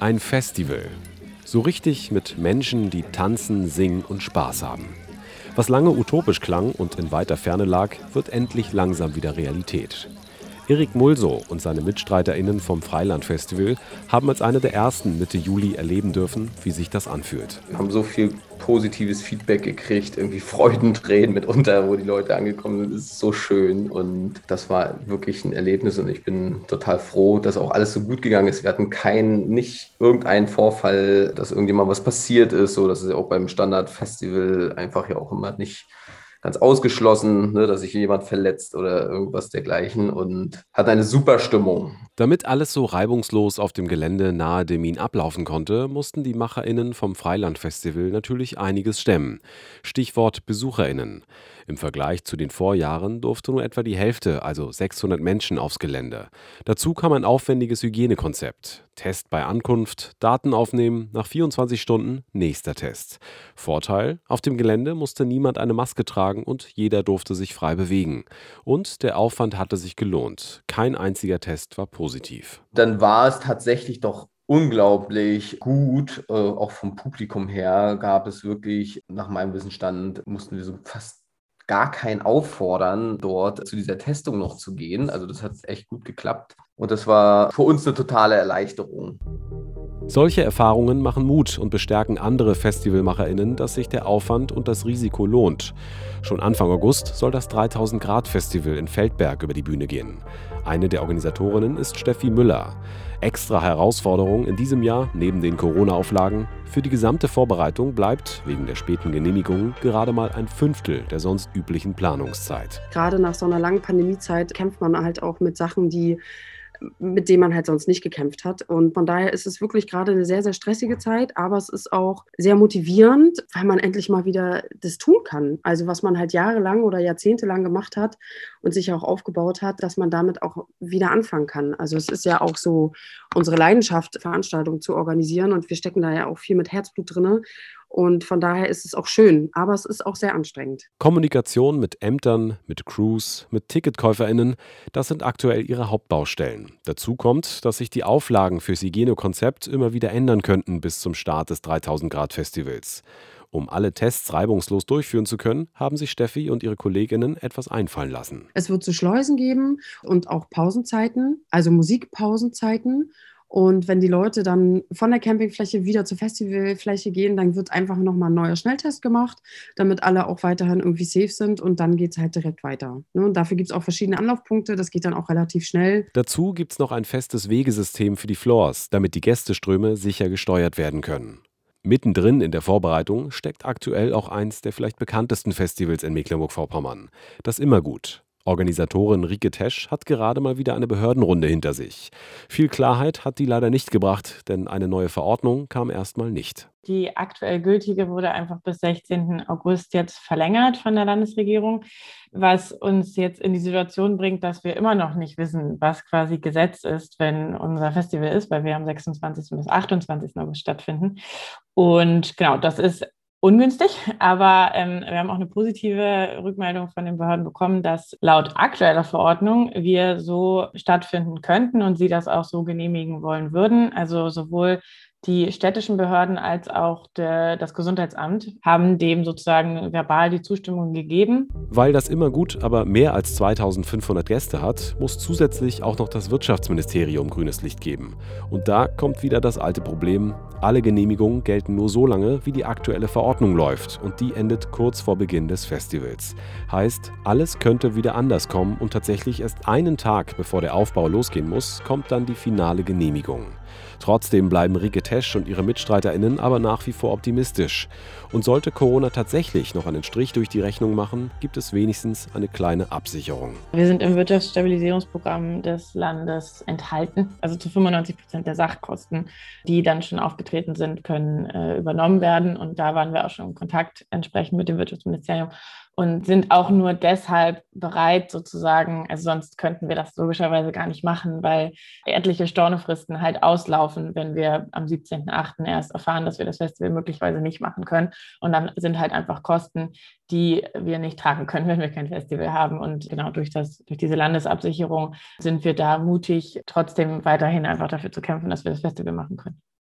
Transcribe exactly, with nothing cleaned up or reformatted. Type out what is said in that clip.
Ein Festival. So richtig mit Menschen, die tanzen, singen und Spaß haben. Was lange utopisch klang und in weiter Ferne lag, wird endlich langsam wieder Realität. Erik Mulsow und seine MitstreiterInnen vom Freiland-Festival haben als eine der ersten Mitte Juli erleben dürfen, wie sich das anfühlt. Wir haben so viel positives Feedback gekriegt, irgendwie Freudentränen mitunter, wo die Leute angekommen sind. Es ist so schön und das war wirklich ein Erlebnis und ich bin total froh, dass auch alles so gut gegangen ist. Wir hatten keinen, nicht irgendeinen Vorfall, dass irgendjemand was passiert ist. So, das ist ja auch beim Standard-Festival einfach ja auch immer nicht ganz ausgeschlossen, ne, dass sich jemand verletzt oder irgendwas dergleichen und hat eine super Stimmung. Damit alles so reibungslos auf dem Gelände nahe Demmin ablaufen konnte, mussten die MacherInnen vom Freiland-Festival natürlich einiges stemmen. Stichwort BesucherInnen. Im Vergleich zu den Vorjahren durfte nur etwa die Hälfte, also sechshundert Menschen, aufs Gelände. Dazu kam ein aufwendiges Hygienekonzept. Test bei Ankunft, Daten aufnehmen, nach vierundzwanzig Stunden nächster Test. Vorteil: Auf dem Gelände musste niemand eine Maske tragen und jeder durfte sich frei bewegen. Und der Aufwand hatte sich gelohnt. Kein einziger Test war positiv. Dann war es tatsächlich doch unglaublich gut, äh, auch vom Publikum her gab es wirklich, nach meinem Wissensstand, mussten wir so fast gar kein auffordern, dort zu dieser Testung noch zu gehen. Also das hat echt gut geklappt und das war für uns eine totale Erleichterung. Solche Erfahrungen machen Mut und bestärken andere FestivalmacherInnen, dass sich der Aufwand und das Risiko lohnt. Schon Anfang August soll das dreitausend-Grad-Festival in Feldberg über die Bühne gehen. Eine der Organisatorinnen ist Steffi Müller. Extra Herausforderung in diesem Jahr, neben den Corona-Auflagen: Für die gesamte Vorbereitung bleibt, wegen der späten Genehmigung, gerade mal ein Fünftel der sonst üblichen Planungszeit. Gerade nach so einer langen Pandemiezeit kämpft man halt auch mit Sachen, die mit denen man halt sonst nicht gekämpft hat. Und von daher ist es wirklich gerade eine sehr, sehr stressige Zeit, aber es ist auch sehr motivierend, weil man endlich mal wieder das tun kann. Also was man halt jahrelang oder jahrzehntelang gemacht hat und sich auch aufgebaut hat, dass man damit auch wieder anfangen kann. Also es ist ja auch so unsere Leidenschaft, Veranstaltungen zu organisieren und wir stecken da ja auch viel mit Herzblut drin. Und von daher ist es auch schön, aber es ist auch sehr anstrengend. Kommunikation mit Ämtern, mit Crews, mit TicketkäuferInnen, das sind aktuell ihre Hauptbaustellen. Dazu kommt, dass sich die Auflagen fürs Hygienekonzept immer wieder ändern könnten bis zum Start des dreitausend-Grad-Festivals. Um alle Tests reibungslos durchführen zu können, haben sich Steffi und ihre KollegInnen etwas einfallen lassen. Es wird so Schleusen geben und auch Pausenzeiten, also Musikpausenzeiten. Und wenn die Leute dann von der Campingfläche wieder zur Festivalfläche gehen, dann wird einfach nochmal ein neuer Schnelltest gemacht, damit alle auch weiterhin irgendwie safe sind und dann geht es halt direkt weiter. Ne? Und dafür gibt es auch verschiedene Anlaufpunkte, das geht dann auch relativ schnell. Dazu gibt es noch ein festes Wegesystem für die Floors, damit die Gästeströme sicher gesteuert werden können. Mittendrin in der Vorbereitung steckt aktuell auch eins der vielleicht bekanntesten Festivals in Mecklenburg-Vorpommern, das Immergut. Organisatorin Rike Tesch hat gerade mal wieder eine Behördenrunde hinter sich. Viel Klarheit hat die leider nicht gebracht, denn eine neue Verordnung kam erstmal nicht. Die aktuell gültige wurde einfach bis sechzehnten August jetzt verlängert von der Landesregierung, was uns jetzt in die Situation bringt, dass wir immer noch nicht wissen, was quasi Gesetz ist, wenn unser Festival ist, weil wir am sechsundzwanzigsten bis achtundzwanzigsten August stattfinden. Und genau, das ist ungünstig, aber ähm, wir haben auch eine positive Rückmeldung von den Behörden bekommen, dass laut aktueller Verordnung wir so stattfinden könnten und sie das auch so genehmigen wollen würden. Also sowohl die städtischen Behörden als auch de, das Gesundheitsamt haben dem sozusagen verbal die Zustimmung gegeben. Weil das Immergut aber mehr als zweitausendfünfhundert Gäste hat, muss zusätzlich auch noch das Wirtschaftsministerium grünes Licht geben. Und da kommt wieder das alte Problem: Alle Genehmigungen gelten nur so lange, wie die aktuelle Verordnung läuft, und die endet kurz vor Beginn des Festivals. Heißt, alles könnte wieder anders kommen und tatsächlich erst einen Tag bevor der Aufbau losgehen muss, kommt dann die finale Genehmigung. Trotzdem bleiben Rike Tesch und ihre MitstreiterInnen aber nach wie vor optimistisch. Und sollte Corona tatsächlich noch einen Strich durch die Rechnung machen, gibt es wenigstens eine kleine Absicherung. Wir sind im Wirtschaftsstabilisierungsprogramm des Landes enthalten. Also zu fünfundneunzig Prozent der Sachkosten, die dann schon aufgetreten sind, können äh, übernommen werden. Und da waren wir auch schon in Kontakt entsprechend mit dem Wirtschaftsministerium und sind auch nur deshalb bereit sozusagen, also sonst könnten wir das logischerweise gar nicht machen, weil etliche Stornofristen halt auslaufen, wenn wir am siebzehnten achten erst erfahren, dass wir das Festival möglicherweise nicht machen können. Und dann sind halt einfach Kosten, die wir nicht tragen können, wenn wir kein Festival haben. Und genau durch, das, durch diese Landesabsicherung sind wir da mutig, trotzdem weiterhin einfach dafür zu kämpfen, dass wir das Festival machen können.